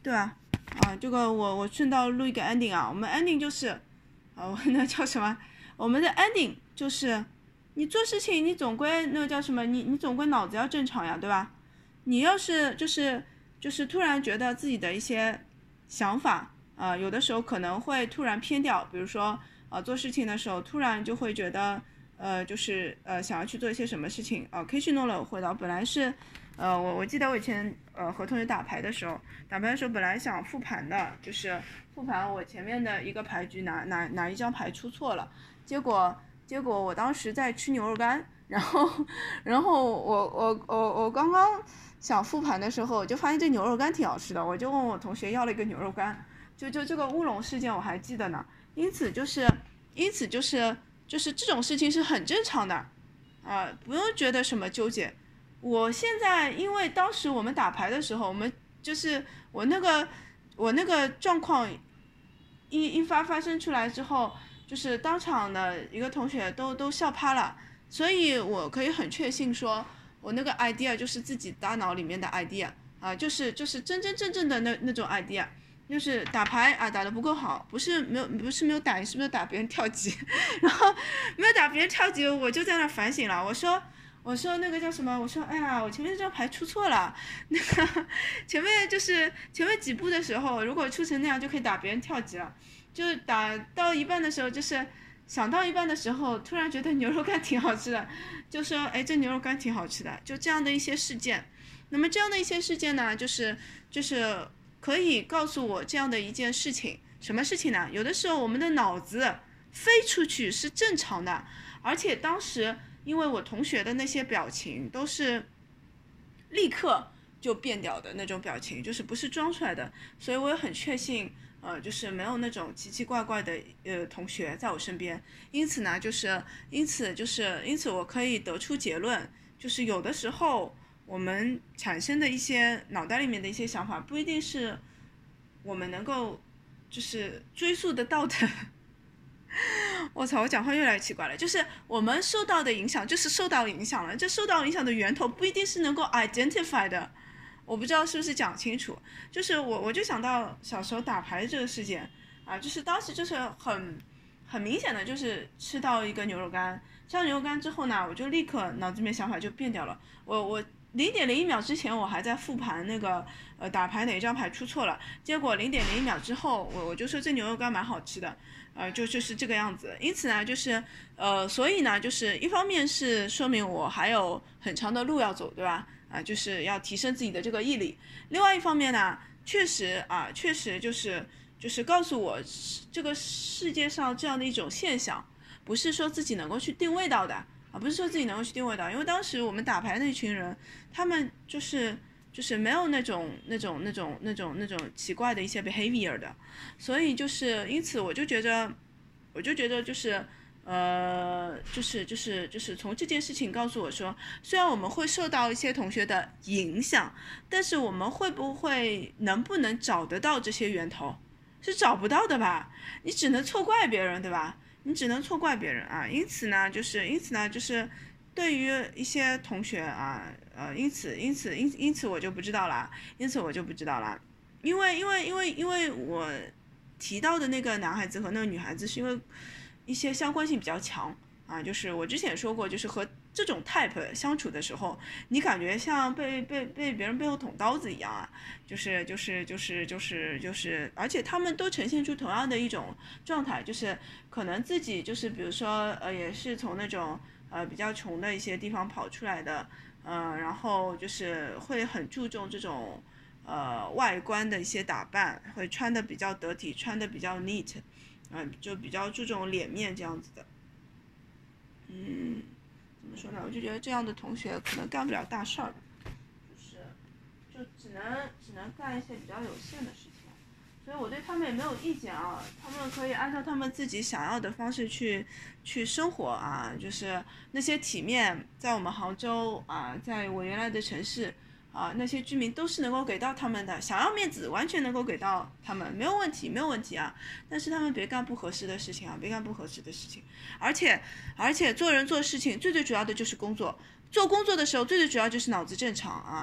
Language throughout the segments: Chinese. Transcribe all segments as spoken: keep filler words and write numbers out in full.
对吧？啊，这个我我顺道录一个 ending 啊，我们 ending 就是，啊，我那叫什么？我们的 ending 就是，你做事情你总归那个叫什么？你你总归脑子要正常呀，对吧？你要是就是就是突然觉得自己的一些想法啊、呃，有的时候可能会突然偏掉，比如说啊、呃，做事情的时候突然就会觉得呃，就是呃想要去做一些什么事情啊、呃，可以去弄了回到本来是。呃，我我记得我以前呃和同学打牌的时候，打牌的时候本来想复盘的，就是复盘我前面的一个牌局哪哪哪一张牌出错了，结果结果我当时在吃牛肉干，然后然后我我我我刚刚想复盘的时候，我就发现这牛肉干挺好吃的，我就问我同学要了一个牛肉干，就就这个乌龙事件我还记得呢，因此就是因此就是就是这种事情是很正常的，啊、呃，不用觉得什么纠结。我现在因为当时我们打牌的时候，我们就是我那个我那个状况一一发发生出来之后，就是当场的一个同学都都笑趴了，所以我可以很确信说，我那个 idea 就是自己大脑里面的 idea 啊，就是就是真真正正的那那种 idea， 就是打牌啊打得不够好，不是没有不是没有打赢，是没有打别人跳级，然后没有打别人跳级，我就在那反省了，我说。我说那个叫什么？我说哎呀，我前面这张牌出错了。那个前面就是前面几步的时候，如果出成那样，就可以打别人跳级了。就打到一半的时候，就是想到一半的时候，突然觉得牛肉干挺好吃的，就说哎，这牛肉干挺好吃的。就这样的一些事件，那么这样的一些事件呢，就是就是可以告诉我这样的一件事情，什么事情呢？有的时候我们的脑子飞出去是正常的，而且当时。因为我同学的那些表情都是立刻就变掉的那种表情，就是不是装出来的，所以我也很确信，呃，就是没有那种奇奇怪怪的呃同学在我身边。因此呢，就是因此就是因此我可以得出结论，就是有的时候我们产生的一些脑袋里面的一些想法，不一定是我们能够就是追溯得到的。我操，我讲话越来越奇怪了。就是我们受到的影响，就是受到影响了。这受到影响的源头不一定是能够 identify 的。我不知道是不是讲清楚。就是我我就想到小时候打牌这个事件啊，就是当时就是很很明显的，就是吃到一个牛肉干，吃到牛肉干之后呢，我就立刻脑子里面想法就变掉了。我我零点零一秒之前我还在复盘那个呃打牌哪一张牌出错了，结果零点零一秒之后，我我就说这牛肉干蛮好吃的。呃，就就是这个样子，因此呢，就是呃，所以呢，就是一方面是说明我还有很长的路要走，对吧？啊、呃，就是要提升自己的这个毅力。另外一方面呢，确实啊，确实就是就是告诉我这个世界上这样的一种现象，不是说自己能够去定位到的啊，不是说自己能够去定位到，因为当时我们打牌那群人，他们就是。就是没有那种那种那种那种那种奇怪的一些 behavior 的，所以就是因此我就觉得，我就觉得就是呃就是就是就是从这件事情告诉我说，虽然我们会受到一些同学的影响，但是我们会不会能不能找得到这些源头，是找不到的吧？你只能错怪别人，对吧？你只能错怪别人啊。因此呢，就是因此呢，就是对于一些同学啊。呃，因此，因此，因因此我就不知道啦，因此我就不知道啦，因为，因为，因为，因为我提到的那个男孩子和那个女孩子，是因为一些相关性比较强啊，就是我之前也说过，就是和这种 type 相处的时候，你感觉像被被被别人背后捅刀子一样啊，就是就是就是就是就是，而且他们都呈现出同样的一种状态，就是可能自己就是比如说呃，也是从那种呃比较穷的一些地方跑出来的。嗯、呃，然后就是会很注重这种呃外观的一些打扮，会穿的比较得体，穿的比较 neat， 嗯、呃，就比较注重脸面这样子的。嗯，怎么说呢？我就觉得这样的同学可能干不了大事儿，就是就只能只能干一些比较有限的事情。所以我对他们也没有意见啊，他们可以按照他们自己想要的方式去去生活啊，就是那些体面，在我们杭州啊，在我原来的城市啊，那些居民都是能够给到他们的，想要面子完全能够给到他们，没有问题，没有问题啊。但是他们别干不合适的事情啊，别干不合适的事情，而且而且做人做事情最最主要的就是工作，做工作的时候最最主要就是脑子正常啊。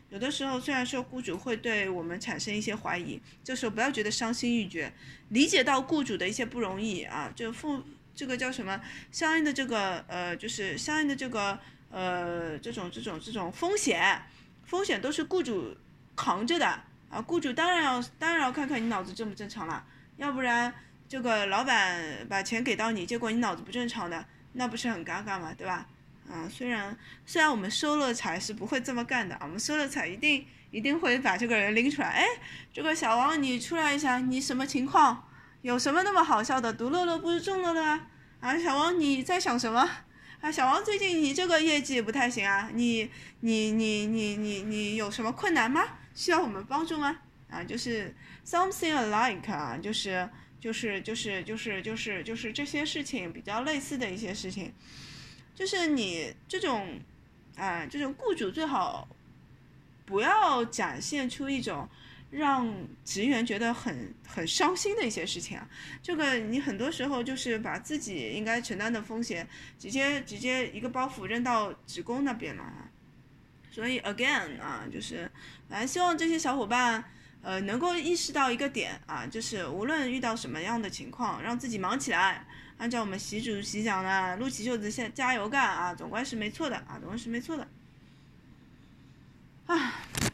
有的时候虽然说雇主会对我们产生一些怀疑，这时候不要觉得伤心欲绝，理解到雇主的一些不容易啊，就付这个叫什么相应的这个呃，就是相应的这个呃这种这种这种风险，风险都是雇主扛着的啊，雇主当然要当然要看看你脑子正不正常了，要不然这个老板把钱给到你，结果你脑子不正常的，那不是很尴尬吗？对吧？啊，虽然虽然我们收了彩是不会这么干的，我们收了彩一定一定会把这个人拎出来。哎，这个小王你出来一下，你什么情况？有什么那么好笑的？独乐乐不是中了了啊？啊，小王你在想什么？啊，小王最近你这个业绩不太行啊，你你你你你你有什么困难吗？需要我们帮助吗？啊，就是 something alike 啊，就是就是就是就是就是就是这些事情比较类似的一些事情。就是你这种，啊、呃，这种雇主最好不要展现出一种让职员觉得很很伤心的一些事情啊。这个你很多时候就是把自己应该承担的风险，直接直接一个包袱扔到职工那边了啊。所以 again 啊，就是反正希望这些小伙伴呃能够意识到一个点啊，就是无论遇到什么样的情况，让自己忙起来。按照我们习主席讲的，撸起袖子先加油干啊，总归是没错的啊，总归是没错的。啊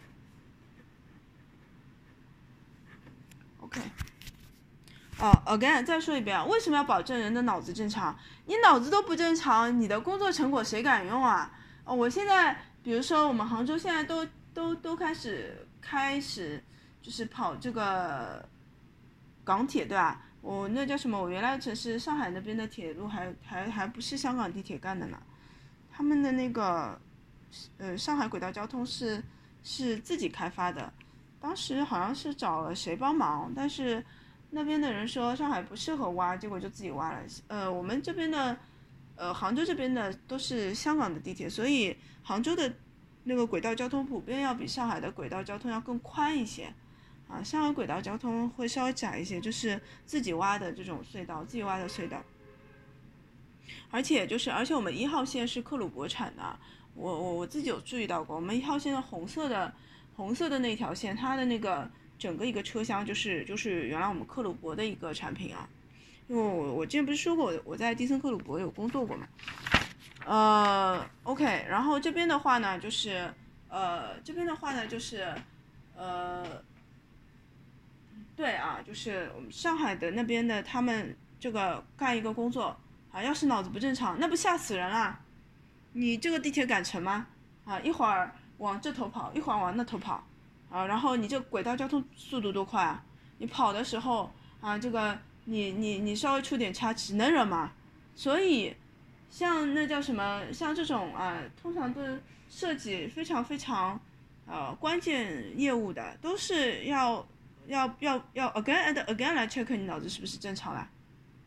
，OK， 哦 ，again 再说一遍啊，为什么要保证人的脑子正常？你脑子都不正常，你的工作成果谁敢用啊？哦，我现在比如说我们杭州现在都都都开始开始就是跑这个港铁，对吧？我那叫什么？我原来城市上海那边的铁路还还还不是香港地铁干的呢，他们的那个呃上海轨道交通是是自己开发的，当时好像是找了谁帮忙，但是那边的人说上海不适合挖，结果就自己挖了。呃，我们这边的呃杭州这边的都是香港的地铁，所以杭州的那个轨道交通普遍要比上海的轨道交通要更宽一些。啊，上海轨道交通会稍微窄一些，就是自己挖的这种隧道，自己挖的隧道。而且就是，而且我们一号线是克虏伯产的，我我我自己有注意到过，我们一号线的红色的红色的那条线，它的那个整个一个车厢就是就是原来我们克虏伯的一个产品啊。因为我我之前不是说过我在迪森克虏伯有工作过嘛，呃 ，OK， 然后这边的话呢，就是呃这边的话呢就是呃。对啊，就是我们上海的那边的，他们这个干一个工作啊，要是脑子不正常，那不吓死人啦！你这个地铁敢乘吗？啊，一会儿往这头跑，一会儿往那头跑，啊，然后你这轨道交通速度多快啊？你跑的时候啊，这个你你你稍微出点差池，能忍吗？所以，像那叫什么，像这种啊，通常都涉及非常非常呃关键业务的，都是要。要要要 again and again 来 check 你脑子是不是正常了。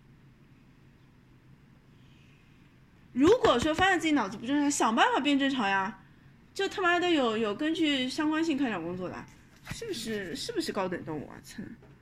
如果说发现自己脑子不正常，想办法变正常呀。这他妈的有有根据相关性开展工作的，是不是是不是高等动物啊？操！